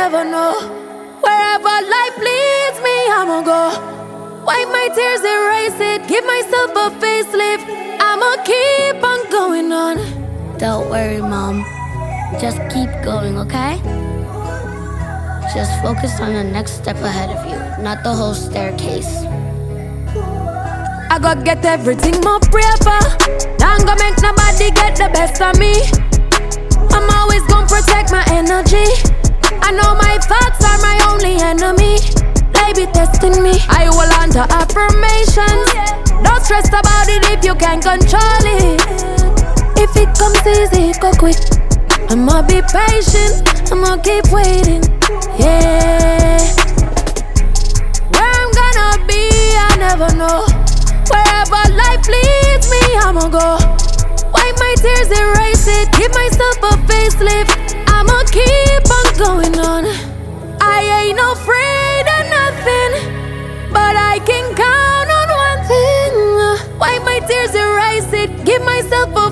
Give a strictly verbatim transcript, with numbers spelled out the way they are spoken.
never know. Wherever life leads me, I'ma go. Wipe my tears, erase it, give myself a facelift. I'ma keep on going on. Don't worry, Mom. Just keep going, okay? Just focus on the next step ahead of you, not the whole staircase. I gotta get everything more braver. Don't gonna make nobody get the best of me. I'm always gonna protect my energy. I know my thoughts are my only enemy. They be testing me. I hold on to affirmations. Don't stress about it if you can't control it. If it comes easy, it go quick. I'ma be patient, I'ma keep waiting. Yeah. Where I'm gonna be, I never know. Wherever life leads me, I'ma go. Wipe my tears, erase it, give myself a facelift. I'ma keep on going on. I ain't afraid of nothing, but I can count on one thing. Wipe my tears, erase it, give myself a